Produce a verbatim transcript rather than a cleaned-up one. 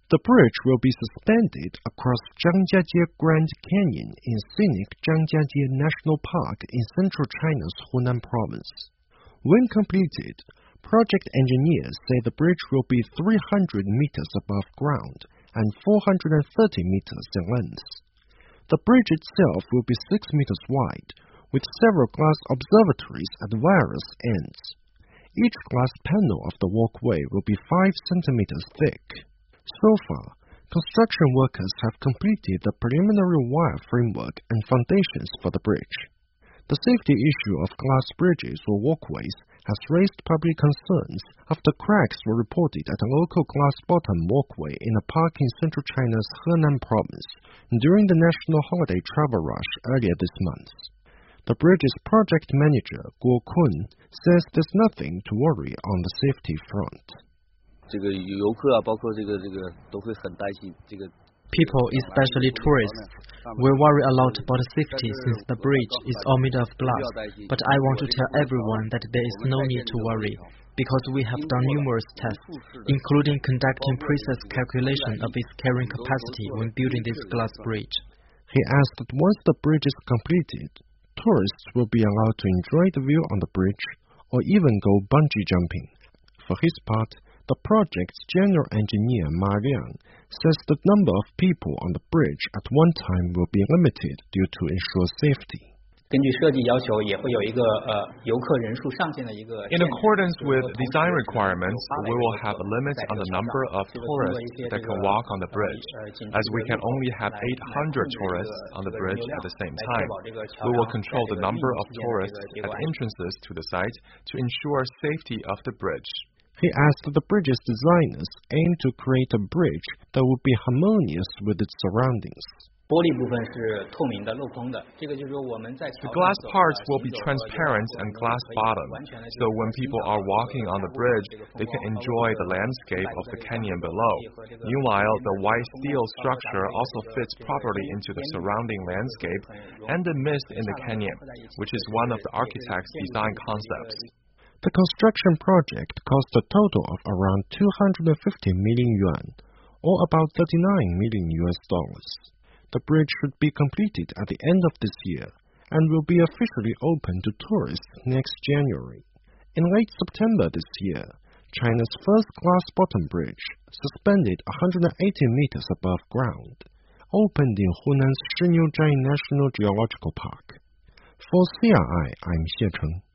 The bridge will be suspended across Zhangjiajie Grand Canyon in scenic Zhangjiajie National Park in central China's Hunan province. When completed, project engineers say the bridge will be three hundred meters above ground and four hundred thirty meters in length. The bridge itself will be six meters wide, with several glass observatories at various ends. Each glass panel of the walkway will be five centimeters thick. So far, construction workers have completed the preliminary wire framework and foundations for the bridge. The safety issue of glass bridges or walkways has raised public concerns after cracks were reported at a local glass-bottom walkway in a park in central China's Henan province during the national holiday travel rush earlier this month. The bridge's project manager, Guo Kun, says there's nothing to worry on the safety front. People, especially tourists, will worry a lot about safety since the bridge is all made of glass. But I want to tell everyone that there is no need to worry, because we have done numerous tests, including conducting precise calculation of its carrying capacity when building this glass bridge. He adds that once the bridge is completed, tourists will be allowed to enjoy the view on the bridge or even go bungee jumping. For his part, the project's general engineer Ma Liang says the number of people on the bridge at one time will be limited due to ensure safety. In accordance with design requirements, we will have a limit on the number of tourists that can walk on the bridge, as we can only have eight hundred tourists on the bridge at the same time. We will control the number of tourists at entrances to the site to ensure safety of the bridge. He asked the bridge's designers aim to create a bridge that would be harmonious with its surroundings. The glass parts will be transparent and glass bottom, so when people are walking on the bridge, they can enjoy the landscape of the canyon below. Meanwhile, the white steel structure also fits properly into the surrounding landscape and the mist in the canyon, which is one of the architect's design concepts. The construction project cost a total of around two hundred fifty million yuan, or about thirty-nine million U S dollars. The bridge should be completed at the end of this year and will be officially open to tourists next January. In late September this year, China's first glass-bottom bridge, suspended one hundred eighty meters above ground, opened in Hunan's Shiniuzhai National Geological Park. For C R I, I'm Xie Cheng.